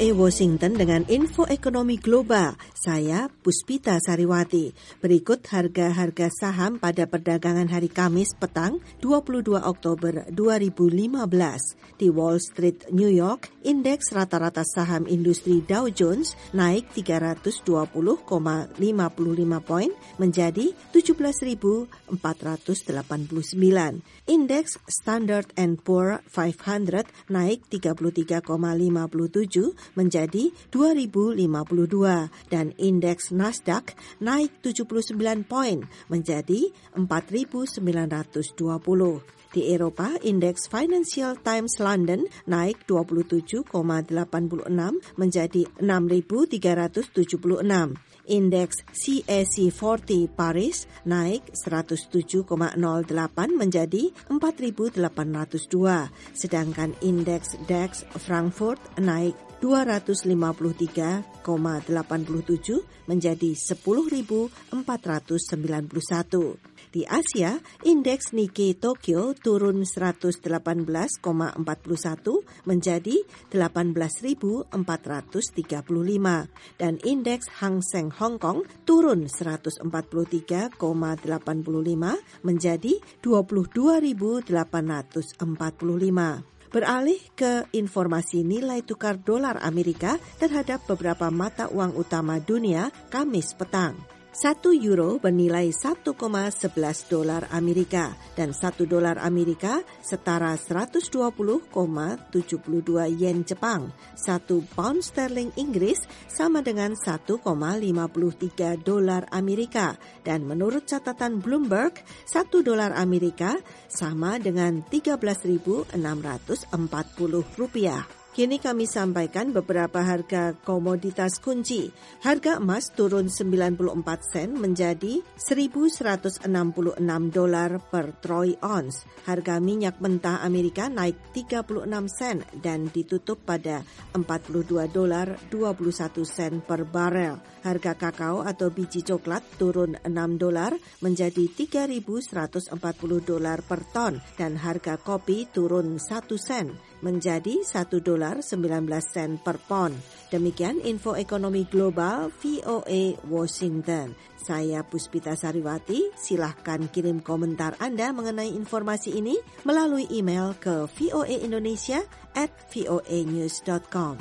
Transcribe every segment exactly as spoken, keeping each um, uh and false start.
A Washington dengan info ekonomi global. Saya Puspita Sariwati. Berikut harga-harga saham pada perdagangan hari Kamis petang dua puluh dua Oktober dua ribu lima belas. Di Wall Street, New York, indeks rata-rata saham industri Dow Jones naik tiga ratus dua puluh koma lima lima poin menjadi tujuh belas ribu empat ratus delapan puluh sembilan. Indeks Standard and Poor lima ratus naik tiga puluh tiga koma lima tujuh menjadi dua ribu lima puluh dua dan indeks Nasdaq naik tujuh puluh sembilan poin menjadi empat ribu sembilan ratus dua puluh. Di Eropa, indeks Financial Times London naik dua puluh tujuh koma delapan enam menjadi enam ribu tiga ratus tujuh puluh enam. Indeks C A C empat puluh Paris naik seratus tujuh koma nol delapan menjadi empat ribu delapan ratus dua. Sedangkan indeks D A X Frankfurt naik dua ratus lima puluh tiga koma delapan tujuh menjadi sepuluh ribu empat ratus sembilan puluh satu. Di Asia, indeks Nikkei Tokyo turun seratus delapan belas koma empat satu menjadi delapan belas ribu empat ratus tiga puluh lima dan indeks Hang Seng Hong Kong turun seratus empat puluh tiga koma delapan lima menjadi dua puluh dua ribu delapan ratus empat puluh lima. Beralih ke informasi nilai tukar dolar Amerika terhadap beberapa mata uang utama dunia Kamis petang. Satu euro bernilai satu koma sebelas dolar Amerika dan satu dolar Amerika setara seratus dua puluh koma tujuh dua yen Jepang. Satu pound sterling Inggris sama dengan satu koma lima tiga dolar Amerika dan menurut catatan Bloomberg, satu dolar Amerika sama dengan tiga belas ribu enam ratus empat puluh rupiah. Kini kami sampaikan beberapa harga komoditas kunci. Harga emas turun sembilan puluh empat sen menjadi seribu seratus enam puluh enam dolar per troy ounce. Harga minyak mentah Amerika naik tiga puluh enam sen dan ditutup pada empat puluh dua dolar dua puluh satu sen per barel. Harga kakao atau biji coklat turun enam dolar menjadi tiga ribu seratus empat puluh dolar per ton dan harga kopi turun satu sen menjadi satu dolar sembilan belas sen per pon. Demikian info ekonomi global V O A Washington. Saya Puspita Sariwati. Silahkan kirim komentar Anda mengenai informasi ini melalui email ke voaindonesia at voanews dot com.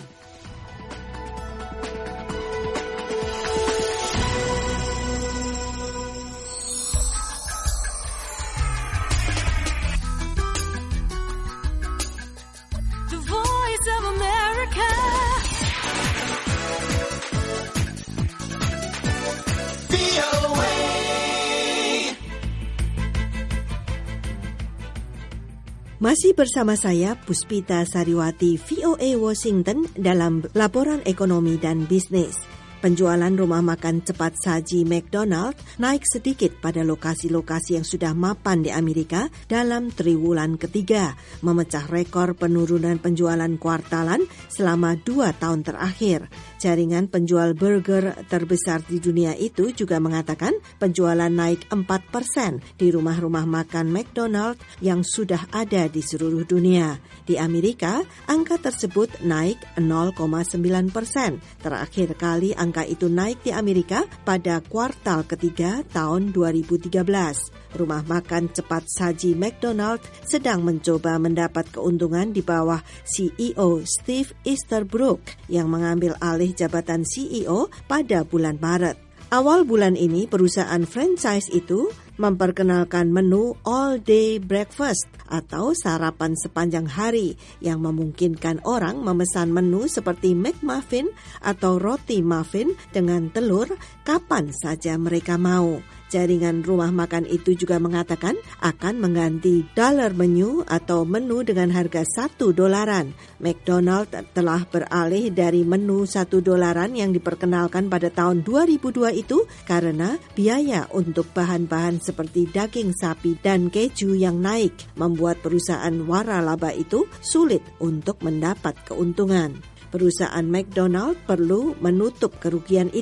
Masih bersama saya Puspita Sariwati V O A Washington dalam laporan ekonomi dan bisnis. Penjualan rumah makan cepat saji McDonald naik sedikit pada lokasi-lokasi yang sudah mapan di Amerika dalam triwulan ketiga, memecah rekor penurunan penjualan kuartalan selama dua tahun terakhir. Jaringan penjual burger terbesar di dunia itu juga mengatakan penjualan naik empat persen di rumah-rumah makan McDonald yang sudah ada di seluruh dunia. Di Amerika, angka tersebut naik nol koma sembilan persen. Terakhir kali angka itu naik di Amerika pada kuartal ketiga tahun dua ribu tiga belas. Rumah makan cepat saji McDonald sedang mencoba mendapat keuntungan di bawah C E O Steve Easterbrook yang mengambil alih jabatan C E O pada bulan Maret. Awal bulan ini, perusahaan franchise itu memperkenalkan menu all-day breakfast atau sarapan sepanjang hari yang memungkinkan orang memesan menu seperti McMuffin atau roti muffin dengan telur kapan saja mereka mau. Jaringan rumah makan itu juga mengatakan akan mengganti dollar menu atau menu dengan harga satu dolaran. McDonald telah beralih dari menu satu dolaran yang diperkenalkan pada tahun dua ribu dua itu karena biaya untuk bahan-bahan seperti daging sapi dan keju yang naik membuat perusahaan waralaba itu sulit untuk mendapat keuntungan. Perusahaan McDonald perlu menutup kerugian itu.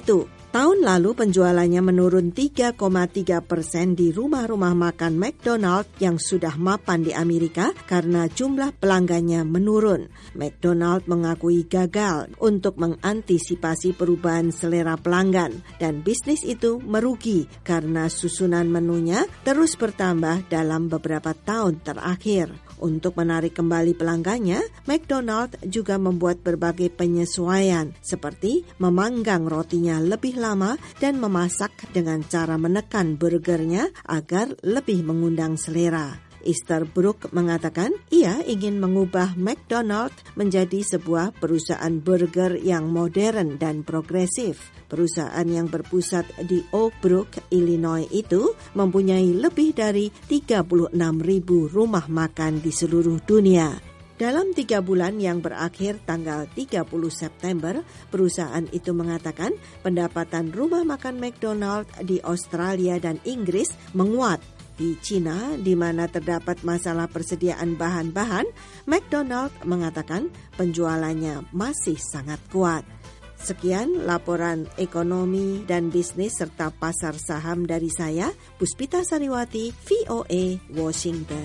Tahun lalu penjualannya menurun tiga koma tiga persen di rumah-rumah makan McDonald yang sudah mapan di Amerika karena jumlah pelanggannya menurun. McDonald mengakui gagal untuk mengantisipasi perubahan selera pelanggan dan bisnis itu merugi karena susunan menunya terus bertambah dalam beberapa tahun terakhir. Untuk menarik kembali pelanggannya, McDonald juga membuat berbagai penyesuaian seperti memanggang rotinya lebih lama dan memasak dengan cara menekan burgernya agar lebih mengundang selera. Easterbrook mengatakan ia ingin mengubah McDonald menjadi sebuah perusahaan burger yang modern dan progresif. Perusahaan yang berpusat di Oak Brook, Illinois itu mempunyai lebih dari tiga puluh enam ribu rumah makan di seluruh dunia. Dalam tiga bulan yang berakhir tanggal tiga puluh September, perusahaan itu mengatakan pendapatan rumah makan McDonald di Australia dan Inggris menguat. Di China, di mana terdapat masalah persediaan bahan-bahan, McDonald mengatakan penjualannya masih sangat kuat. Sekian laporan ekonomi dan bisnis serta pasar saham dari saya, Puspita Sariwati, V O A, Washington.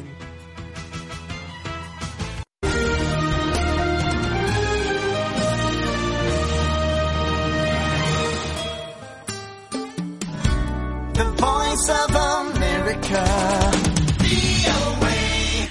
The Voice of America.